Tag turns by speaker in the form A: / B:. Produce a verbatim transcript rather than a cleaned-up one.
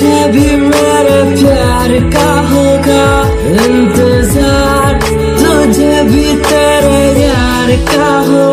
A: तुझे भी मेरे प्यार का होगा इंतजार, तुझे भी तेरे यार का होगा।